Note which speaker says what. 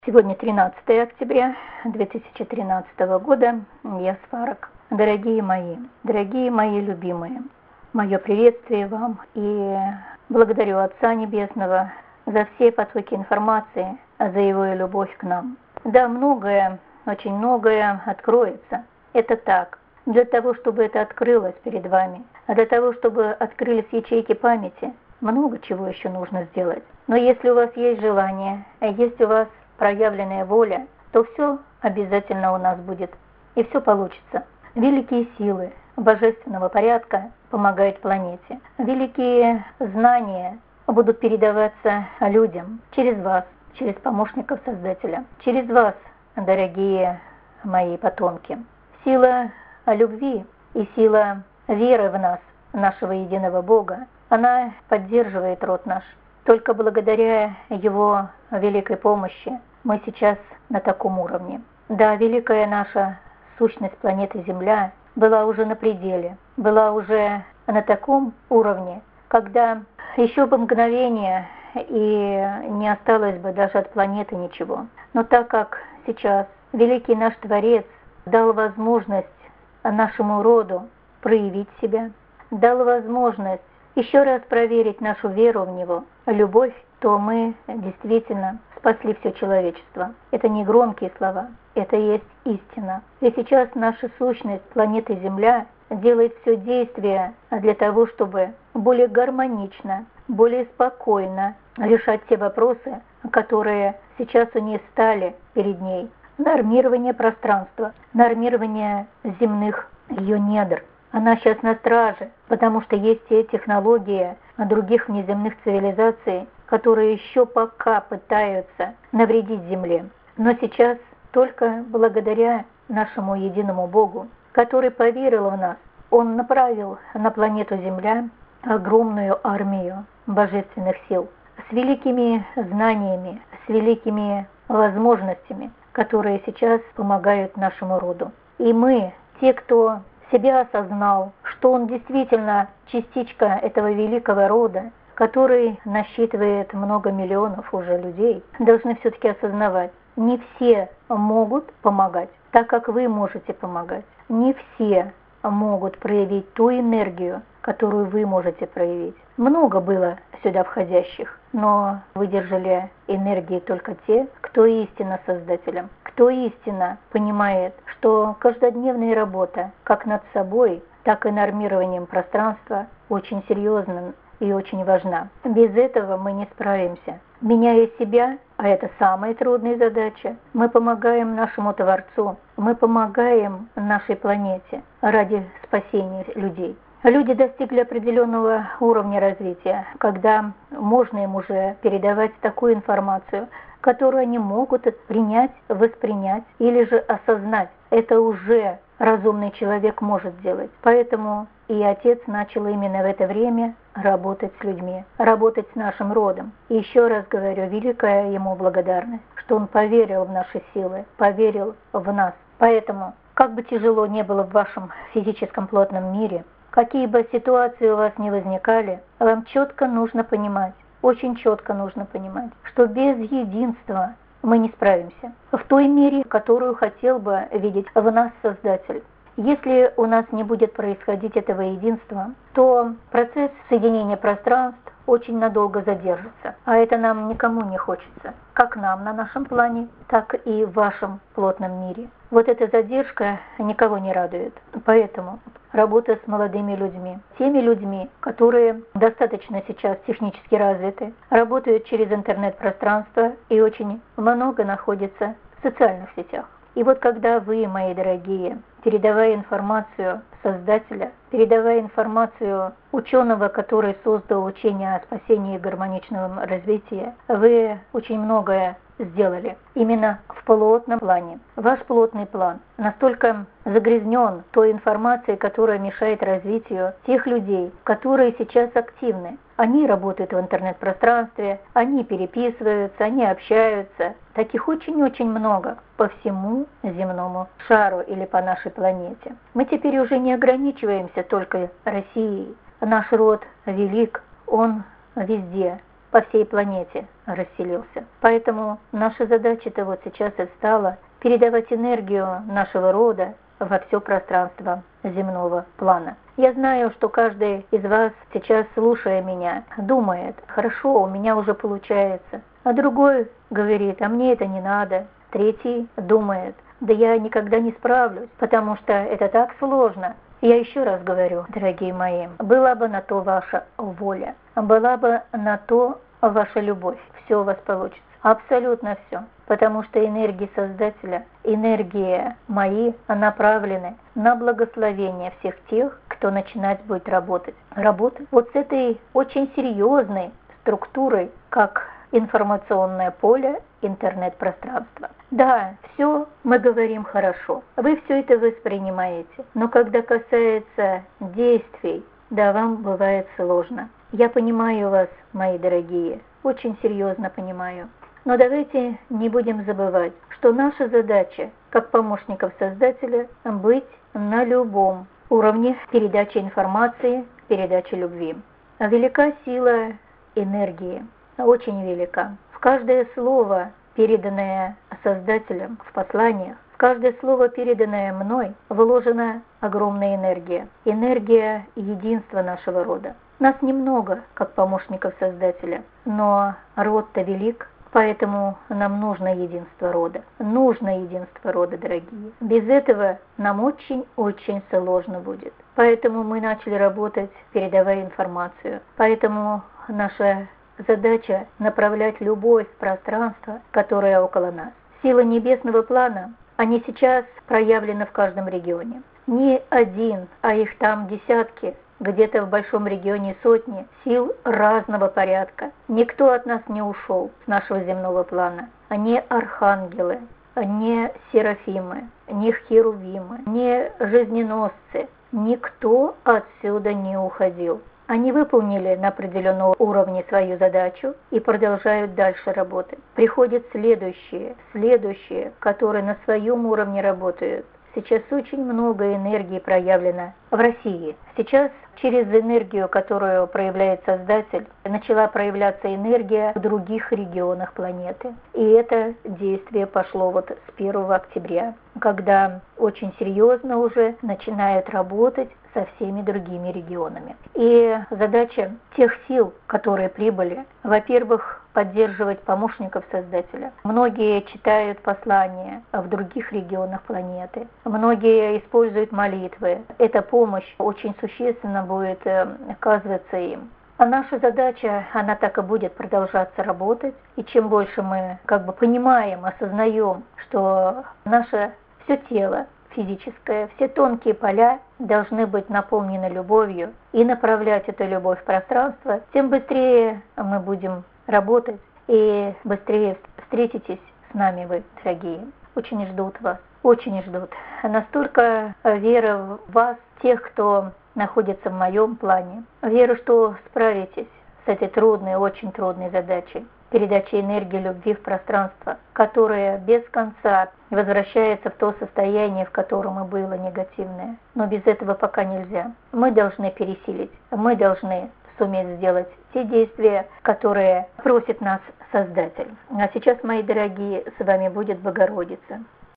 Speaker 1: Сегодня 13 октября 2013 года. Я Сварог. Дорогие мои любимые, мое приветствие вам и благодарю Отца Небесного за все потоки информации, за Его любовь к нам. Да, многое, очень многое откроется. Это так. Для того, чтобы это открылось перед вами, для того, чтобы открылись ячейки памяти, много чего еще нужно сделать. Но если у вас есть желание, есть у вас проявленная воля, то все обязательно у нас будет, и все получится. Великие силы божественного порядка помогают планете. Великие знания будут передаваться людям через вас, через помощников Создателя, через вас, дорогие мои потомки. Сила любви и сила веры в нас, нашего единого Бога, она поддерживает род наш. Только благодаря Его великой помощи мы сейчас на таком уровне. Да, великая наша сущность планеты Земля была уже на пределе, была уже на таком уровне, когда еще бы мгновение и не осталось бы даже от планеты ничего. Но так как сейчас великий наш Творец дал возможность нашему роду проявить себя, дал возможность еще раз проверить нашу веру в Него, любовь, то мы действительно спасли все человечество. Это не громкие слова, это и есть истина. И сейчас наша сущность планеты Земля делает все действия для того, чтобы более гармонично, более спокойно решать те вопросы, которые сейчас у нее стали перед ней. Нормирование пространства, нормирование земных ее недр. Она сейчас на страже, потому что есть те технологии других внеземных цивилизаций, которые еще пока пытаются навредить Земле. Но сейчас только благодаря нашему единому Богу, который поверил в нас, Он направил на планету Земля огромную армию божественных сил с великими знаниями, с великими возможностями, которые сейчас помогают нашему роду. И мы, те, кто себя осознал, что он действительно частичка этого великого рода, который насчитывает много миллионов уже людей, должны все-таки осознавать, не все могут помогать, так как вы можете помогать. Не все могут проявить ту энергию, которую вы можете проявить. Много было сюда входящих, но выдержали энергии только те, кто истинно Создателем, кто истинно понимает, что каждодневная работа как над собой, так и нормированием пространства очень серьезна и очень важна. Без этого мы не справимся. Меняя себя, а это самая трудная задача, мы помогаем нашему Творцу, мы помогаем нашей планете ради спасения людей. Люди достигли определенного уровня развития, когда можно им уже передавать такую информацию, которую они могут принять, воспринять или же осознать. Это уже разумный человек может делать. Поэтому и Отец начал именно в это время работать с людьми, работать с нашим родом. И еще раз говорю, великая Ему благодарность, что Он поверил в наши силы, поверил в нас. Поэтому, как бы тяжело не было в вашем физическом плотном мире, какие бы ситуации у вас ни возникали, вам четко нужно понимать, очень четко нужно понимать, что без единства мы не справимся в той мере, которую хотел бы видеть в нас Создатель. Если у нас не будет происходить этого единства, то процесс соединения пространств очень надолго задержится, а это нам никому не хочется, как нам на нашем плане, так и в вашем плотном мире. Вот эта задержка никого не радует, поэтому работа с молодыми людьми, теми людьми, которые достаточно сейчас технически развиты, работают через интернет-пространство и очень много находятся в социальных сетях. И вот когда вы, мои дорогие, передавая информацию Создателя, передавая информацию ученого, который создал учение о спасении и гармоничном развитии, вы очень многое сделали именно в плотном плане. Ваш плотный план настолько загрязнен той информацией, которая мешает развитию тех людей, которые сейчас активны. Они работают в интернет-пространстве, они переписываются, они общаются. Таких очень-очень много по всему земному шару или по нашей планете. Мы теперь уже не ограничиваемся только Россией. Наш род велик, он везде. по всей планете расселился. Поэтому наша задача-то вот сейчас и стала передавать энергию нашего рода во все пространство земного плана. Я знаю, что каждый из вас сейчас, слушая меня, думает: хорошо, у меня уже получается. А другой говорит: а мне это не надо. Третий думает: да я никогда не справлюсь, потому что это так сложно. Я еще раз говорю, дорогие мои, была бы на то ваша воля, была бы на то ваша любовь, все у вас получится. Абсолютно все. Потому что энергии Создателя, энергии мои направлены на благословение всех тех, кто начинать будет работать. Работать вот с этой очень серьезной структурой, как информационное поле, интернет-пространство. Да, все мы говорим хорошо, вы все это воспринимаете, но когда касается действий, да, вам бывает сложно. Я понимаю вас, мои дорогие, очень серьезно понимаю. Но давайте не будем забывать, что наша задача, как помощников Создателя, быть на любом уровне передачи информации, передачи любви. Велика сила энергии, очень велика. В каждое слово, переданное Создателем в посланиях, в каждое слово, переданное мной, вложена огромная энергия. Энергия единства нашего рода. Нас немного, как помощников Создателя, но род-то велик. Поэтому нам нужно единство рода. Нужно единство рода, дорогие. Без этого нам очень-очень сложно будет. Поэтому мы начали работать, передавая информацию. Поэтому наша задача направлять любовь в пространство, которое около нас. Силы небесного плана, они сейчас проявлены в каждом регионе. Не один, а их там десятки. Где-то в большом регионе сотни сил разного порядка. Никто от нас не ушел с нашего земного плана. Не архангелы, не серафимы, не херувимы, не жизненосцы. Никто отсюда не уходил. Они выполнили на определенном уровне свою задачу и продолжают дальше работать. Приходят следующие, которые на своем уровне работают. Сейчас очень много энергии проявлено в России. Сейчас через энергию, которую проявляет Создатель, начала проявляться энергия в других регионах планеты. И это действие пошло вот с 1 октября, когда очень серьезно уже начинают работать со всеми другими регионами. И задача тех сил, которые прибыли, во-первых, поддерживать помощников Создателя. Многие читают послания в других регионах планеты. Многие используют молитвы. Эта помощь очень существенно будет оказываться им. А наша задача, она так и будет продолжаться работать. И чем больше мы понимаем, осознаем, что наше все тело физическое, все тонкие поля должны быть наполнены любовью и направлять эту любовь в пространство, тем быстрее мы будем работать и быстрее встретитесь с нами вы, дорогие. Очень ждут вас, очень ждут. Настолько вера в вас, тех, кто находится в моем плане. Верю, что справитесь с этой трудной, очень трудной задачей. Передачи энергии любви в пространство, которая без конца возвращается в то состояние, в котором и было негативное. Но без этого пока нельзя. Мы должны пересилить, мы должны суметь сделать те действия, которые просит нас Создатель. А сейчас, мои дорогие, с вами будет Богородица.